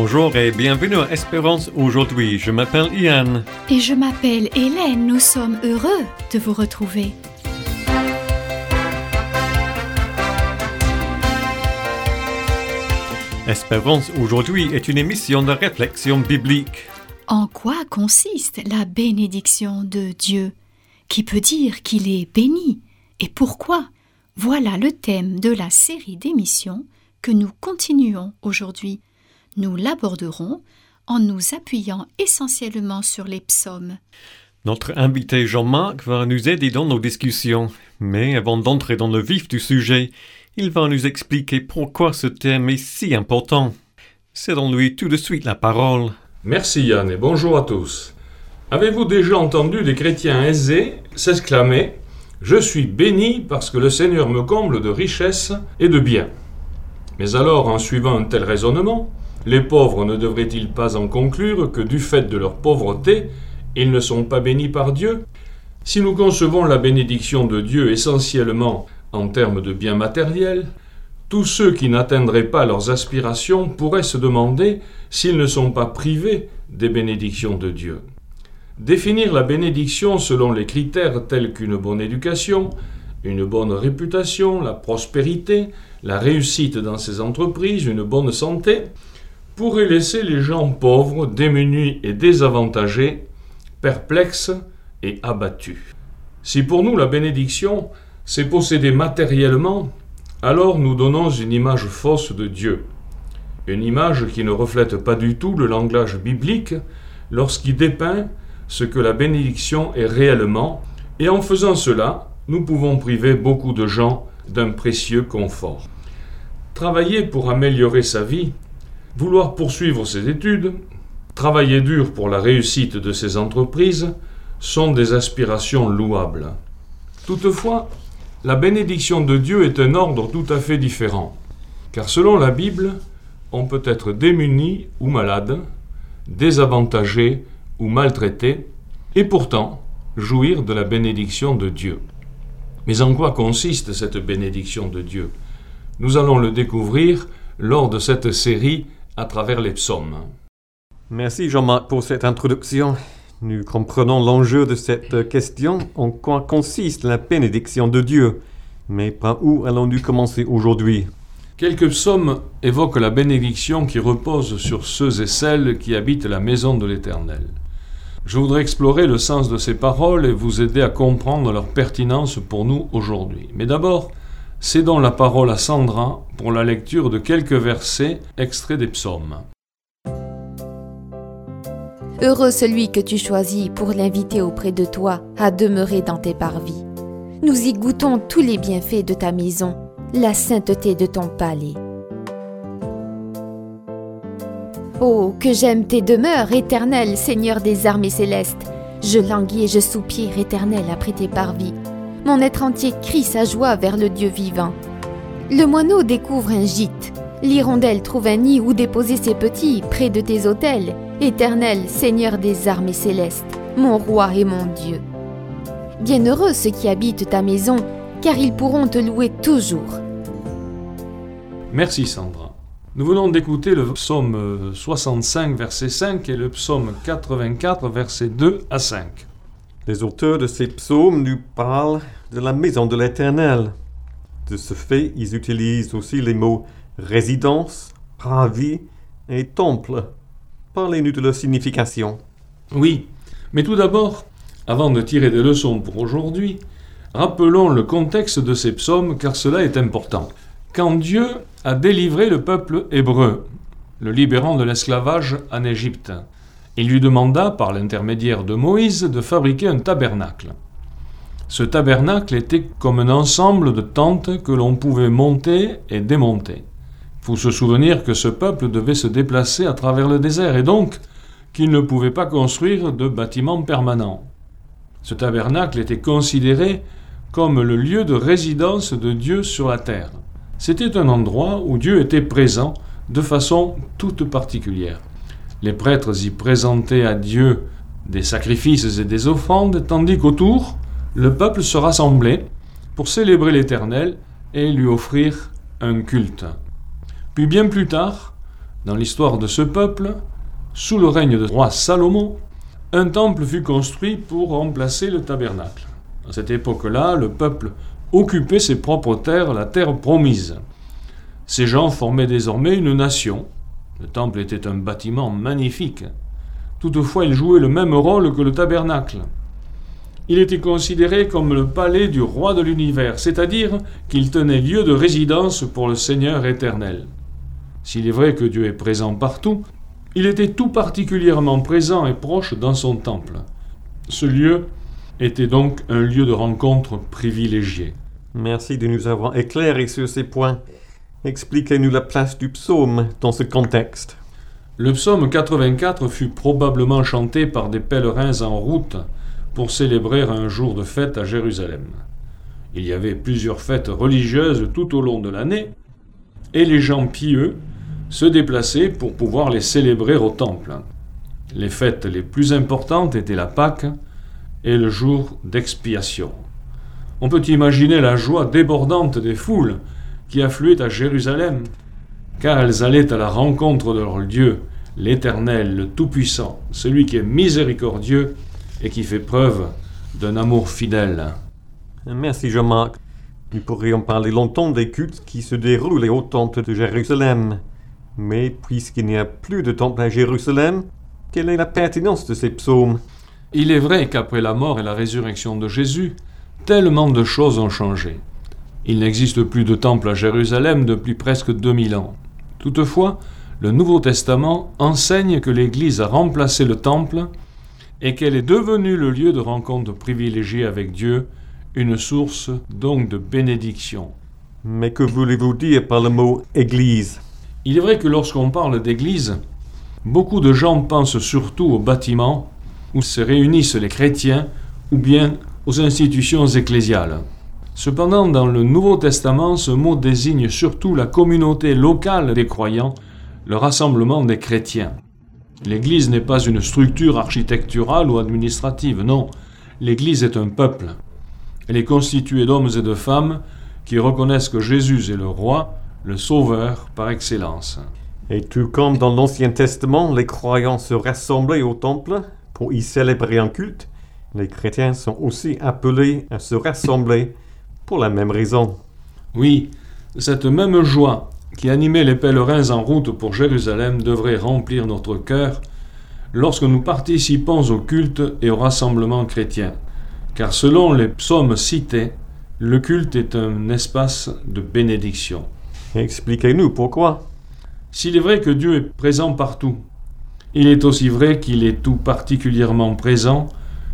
Bonjour et bienvenue à Espérance aujourd'hui. Je m'appelle Ian. Et je m'appelle Hélène. Nous sommes heureux de vous retrouver. Espérance aujourd'hui est une émission de réflexion biblique. En quoi consiste la bénédiction de Dieu? Qui peut dire qu'il est béni? Et pourquoi? Voilà le thème de la série d'émissions que nous continuons aujourd'hui. Nous l'aborderons en nous appuyant essentiellement sur les psaumes. Notre invité Jean-Marc va nous aider dans nos discussions, mais avant d'entrer dans le vif du sujet, il va nous expliquer pourquoi ce thème est si important. Cédons-lui tout de suite la parole. Merci Yann et bonjour à tous. Avez-vous déjà entendu des chrétiens aisés s'exclamer « Je suis béni parce que le Seigneur me comble de richesses et de biens ». Mais alors, en suivant un tel raisonnement, les pauvres ne devraient-ils pas en conclure que du fait de leur pauvreté, ils ne sont pas bénis par Dieu? Si nous concevons la bénédiction de Dieu essentiellement en termes de biens matériels, tous ceux qui n'atteindraient pas leurs aspirations pourraient se demander s'ils ne sont pas privés des bénédictions de Dieu. Définir la bénédiction selon les critères tels qu'une bonne éducation, une bonne réputation, la prospérité, la réussite dans ses entreprises, une bonne santé, pourrait laisser les gens pauvres, démunis et désavantagés, perplexes et abattus. Si pour nous la bénédiction, c'est posséder matériellement, alors nous donnons une image fausse de Dieu. Une image qui ne reflète pas du tout le langage biblique lorsqu'il dépeint ce que la bénédiction est réellement, et en faisant cela, nous pouvons priver beaucoup de gens d'un précieux confort. Travailler pour améliorer sa vie, vouloir poursuivre ses études, travailler dur pour la réussite de ses entreprises sont des aspirations louables. Toutefois, la bénédiction de Dieu est un ordre tout à fait différent, car selon la Bible, on peut être démuni ou malade, désavantagé ou maltraité, et pourtant jouir de la bénédiction de Dieu. Mais en quoi consiste cette bénédiction de Dieu? Nous allons le découvrir lors de cette série à travers les psaumes. Merci Jean-Marc pour cette introduction. Nous comprenons l'enjeu de cette question, en quoi consiste la bénédiction de Dieu. Mais par où allons-nous commencer aujourd'hui? Quelques psaumes évoquent la bénédiction qui repose sur ceux et celles qui habitent la maison de l'Éternel. Je voudrais explorer le sens de ces paroles et vous aider à comprendre leur pertinence pour nous aujourd'hui. Mais d'abord, cédons la parole à Sandra pour la lecture de quelques versets extraits des psaumes. Heureux celui que tu choisis pour l'inviter auprès de toi à demeurer dans tes parvis. Nous y goûtons tous les bienfaits de ta maison, la sainteté de ton palais. Oh, que j'aime tes demeures, éternel, Seigneur des armées célestes. Je languis et je soupire, éternel, après tes parvis. Mon être entier crie sa joie vers le Dieu vivant. Le moineau découvre un gîte. L'hirondelle trouve un nid où déposer ses petits près de tes autels. Éternel, Seigneur des armées célestes, mon roi et mon Dieu. Bienheureux ceux qui habitent ta maison, car ils pourront te louer toujours. Merci Sandra. Nous venons d'écouter le psaume 65, verset 5 et le psaume 84, versets 2 à 5. Les auteurs de ces psaumes nous parlent de la maison de l'Éternel. De ce fait, ils utilisent aussi les mots résidence, parvis et temple. Parlez-nous de leur signification. Oui, mais tout d'abord, avant de tirer des leçons pour aujourd'hui, rappelons le contexte de ces psaumes car cela est important. Quand Dieu a délivré le peuple hébreu, le libérant de l'esclavage en Égypte, il lui demanda, par l'intermédiaire de Moïse, de fabriquer un tabernacle. Ce tabernacle était comme un ensemble de tentes que l'on pouvait monter et démonter. Il faut se souvenir que ce peuple devait se déplacer à travers le désert et donc qu'il ne pouvait pas construire de bâtiments permanents. Ce tabernacle était considéré comme le lieu de résidence de Dieu sur la terre. C'était un endroit où Dieu était présent de façon toute particulière. Les prêtres y présentaient à Dieu des sacrifices et des offrandes, tandis qu'autour, le peuple se rassemblait pour célébrer l'Éternel et lui offrir un culte. Puis bien plus tard, Dans l'histoire de ce peuple, sous le règne du roi Salomon, un temple fut construit pour remplacer le tabernacle. À cette époque-là, le peuple occupait ses propres terres, la terre promise. Ces gens formaient désormais une nation. Le temple était un bâtiment magnifique. Toutefois, il jouait le même rôle que le tabernacle. Il était considéré comme le palais du roi de l'univers, c'est-à-dire qu'il tenait lieu de résidence pour le Seigneur éternel. S'il est vrai que Dieu est présent partout, il était tout particulièrement présent et proche dans son temple. Ce lieu était donc un lieu de rencontre privilégié. Merci de nous avoir éclairés sur ces points. Expliquez-nous la place du psaume dans ce contexte. Le psaume 84 fut probablement chanté par des pèlerins en route pour célébrer un jour de fête à Jérusalem. Il y avait plusieurs fêtes religieuses tout au long de l'année, et les gens pieux se déplaçaient pour pouvoir les célébrer au temple. Les fêtes les plus importantes étaient la Pâque et le jour d'expiation. On peut imaginer la joie débordante des foules qui affluaient à Jérusalem, car elles allaient à la rencontre de leur Dieu, l'Éternel, le Tout-Puissant, celui qui est miséricordieux et qui fait preuve d'un amour fidèle. Merci Jean-Marc. Nous pourrions parler longtemps des cultes qui se déroulent au temple de Jérusalem. Mais puisqu'il n'y a plus de temple à Jérusalem, quelle est la pertinence de ces psaumes? Il est vrai qu'après la mort et la résurrection de Jésus, tellement de choses ont changé. Il n'existe plus de temple à Jérusalem depuis presque 2000 ans. Toutefois, le Nouveau Testament enseigne que l'Église a remplacé le temple et qu'elle est devenue le lieu de rencontre privilégié avec Dieu, une source donc de bénédiction. Mais que voulez-vous dire par le mot « Église » ? Il est vrai que lorsqu'on parle d'Église, beaucoup de gens pensent surtout aux bâtiments où se réunissent les chrétiens ou bien aux institutions ecclésiales. Cependant, dans le Nouveau Testament, ce mot désigne surtout la communauté locale des croyants, le rassemblement des chrétiens. L'Église n'est pas une structure architecturale ou administrative, non. L'Église est un peuple. Elle est constituée d'hommes et de femmes qui reconnaissent que Jésus est le roi, le sauveur par excellence. Et tout comme dans l'Ancien Testament, les croyants se rassemblaient au temple pour y célébrer un culte, les chrétiens sont aussi appelés à se rassembler pour la même raison. Oui, cette même joie qui animait les pèlerins en route pour Jérusalem devrait remplir notre cœur lorsque nous participons au culte et au rassemblement chrétien. Car selon les psaumes cités, le culte est un espace de bénédiction. Expliquez-nous pourquoi. S'il est vrai que Dieu est présent partout, il est aussi vrai qu'il est tout particulièrement présent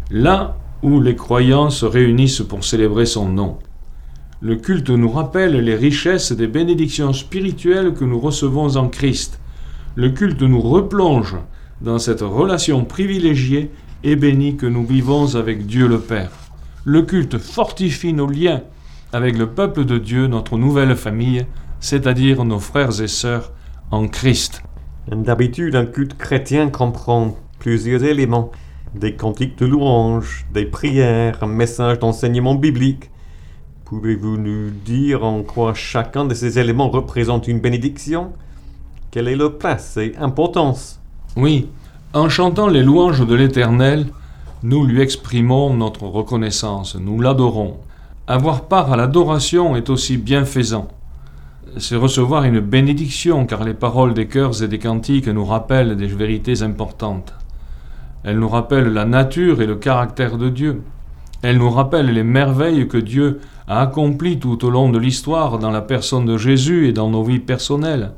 là où les croyants se réunissent pour célébrer son nom. Le culte nous rappelle les richesses des bénédictions spirituelles que nous recevons en Christ. Le culte nous replonge dans cette relation privilégiée et bénie que nous vivons avec Dieu le Père. Le culte fortifie nos liens avec le peuple de Dieu, notre nouvelle famille, c'est-à-dire nos frères et sœurs en Christ. D'habitude, un culte chrétien comprend plusieurs éléments. Des cantiques de louange, des prières, un message d'enseignement biblique. Pouvez-vous nous dire en quoi chacun de ces éléments représente une bénédiction? Quelle est leur place et importance? Oui, en chantant les louanges de l'Éternel, nous lui exprimons notre reconnaissance, nous l'adorons. Avoir part à l'adoration est aussi bienfaisant. C'est recevoir une bénédiction, car les paroles des chœurs et des cantiques nous rappellent des vérités importantes. Elles nous rappellent la nature et le caractère de Dieu. Elles nous rappellent les merveilles que Dieu a accomplies tout au long de l'histoire dans la personne de Jésus et dans nos vies personnelles.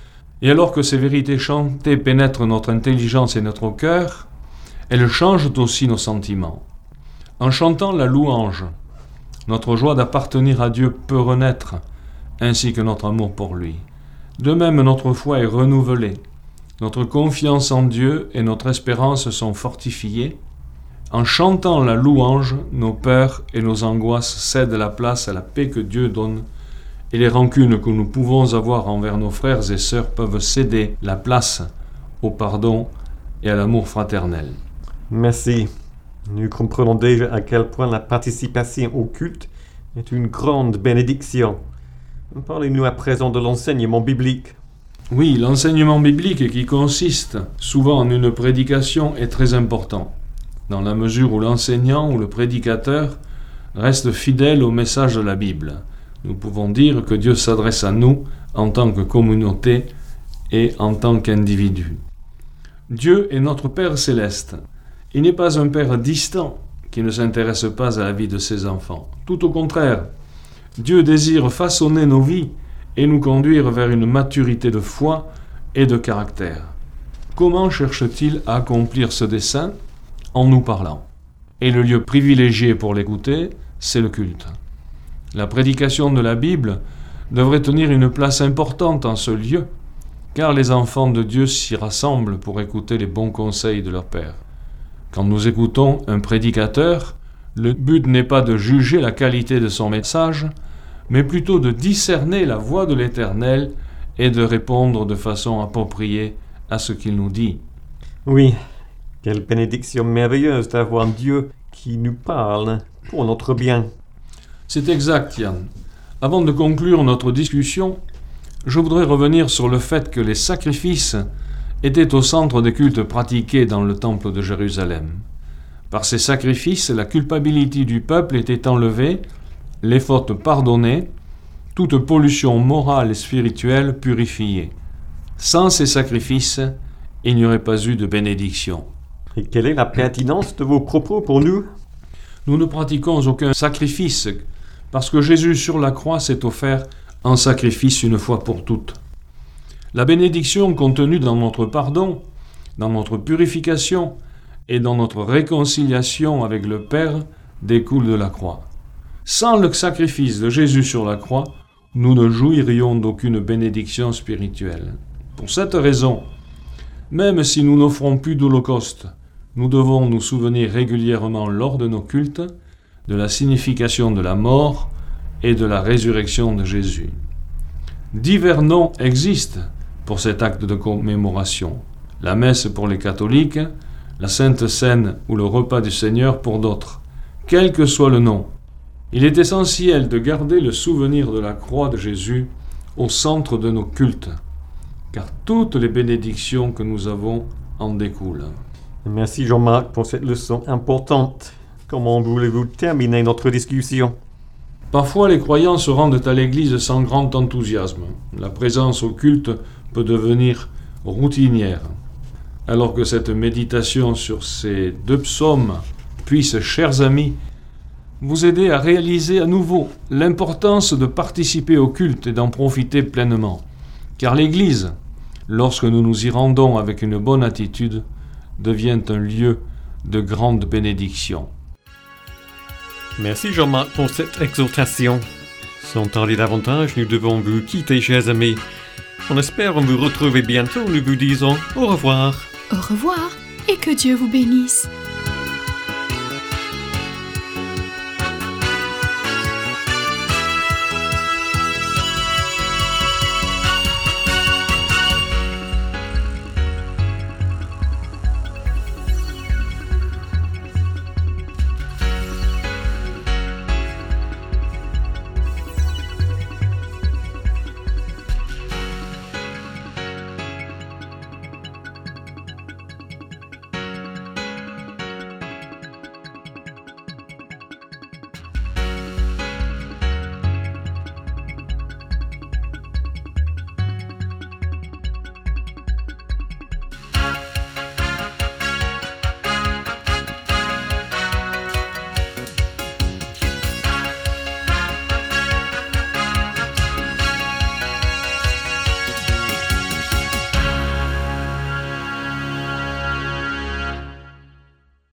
Et alors que ces vérités chantées pénètrent notre intelligence et notre cœur, elles changent aussi nos sentiments. En chantant la louange, notre joie d'appartenir à Dieu peut renaître, ainsi que notre amour pour lui. De même, notre foi est renouvelée. Notre confiance en Dieu et notre espérance sont fortifiées. En chantant la louange, nos peurs et nos angoisses cèdent la place à la paix que Dieu donne, et les rancunes que nous pouvons avoir envers nos frères et sœurs peuvent céder la place au pardon et à l'amour fraternel. Merci. Nous comprenons déjà à quel point la participation au culte est une grande bénédiction. Parlez-nous à présent de l'enseignement biblique. Oui, l'enseignement biblique qui consiste souvent en une prédication est très important, dans la mesure où l'enseignant ou le prédicateur reste fidèle au message de la Bible. Nous pouvons dire que Dieu s'adresse à nous en tant que communauté et en tant qu'individu. Dieu est notre Père céleste. Il n'est pas un Père distant qui ne s'intéresse pas à la vie de ses enfants. Tout au contraire, Dieu désire façonner nos vies et nous conduire vers une maturité de foi et de caractère. Comment cherche-t-il à accomplir ce dessein? En nous parlant. Et le lieu privilégié pour l'écouter, c'est le culte. La prédication de la Bible devrait tenir une place importante en ce lieu, car les enfants de Dieu s'y rassemblent pour écouter les bons conseils de leur Père. Quand nous écoutons un prédicateur, le but n'est pas de juger la qualité de son message, mais plutôt de discerner la voix de l'Éternel et de répondre de façon appropriée à ce qu'il nous dit. Oui, quelle bénédiction merveilleuse d'avoir Dieu qui nous parle pour notre bien. C'est exact, Yann. Avant de conclure notre discussion, je voudrais revenir sur le fait que les sacrifices étaient au centre des cultes pratiqués dans le temple de Jérusalem. Par ces sacrifices, la culpabilité du peuple était enlevée, les fautes pardonnées, toute pollution morale et spirituelle purifiée. Sans ces sacrifices, il n'y aurait pas eu de bénédiction. Et quelle est la pertinence de vos propos pour nous? Nous ne pratiquons aucun sacrifice, parce que Jésus sur la croix s'est offert en sacrifice une fois pour toutes. La bénédiction contenue dans notre pardon, dans notre purification et dans notre réconciliation avec le Père découle de la croix. Sans le sacrifice de Jésus sur la croix, nous ne jouirions d'aucune bénédiction spirituelle. Pour cette raison, même si nous n'offrons plus d'holocauste, nous devons nous souvenir régulièrement lors de nos cultes de la signification de la mort et de la résurrection de Jésus. Divers noms existent pour cet acte de commémoration. La messe pour les catholiques, la Sainte Seine ou le repas du Seigneur pour d'autres. Quel que soit le nom, il est essentiel de garder le souvenir de la croix de Jésus au centre de nos cultes, car toutes les bénédictions que nous avons en découlent. Merci Jean-Marc pour cette leçon importante. Comment voulez-vous terminer notre discussion? Parfois, les croyants se rendent à l'église sans grand enthousiasme. La présence au culte peut devenir routinière. Alors que cette méditation sur ces 2 psaumes puisse, chers amis, vous aider à réaliser à nouveau l'importance de participer au culte et d'en profiter pleinement. Car l'église, lorsque nous nous y rendons avec une bonne attitude, devient un lieu de grande bénédiction. Merci Jean-Marc pour cette exhortation. Sans tarder davantage, nous devons vous quitter, chers amis. On espère vous retrouver bientôt. Nous vous disons au revoir. Au revoir et que Dieu vous bénisse.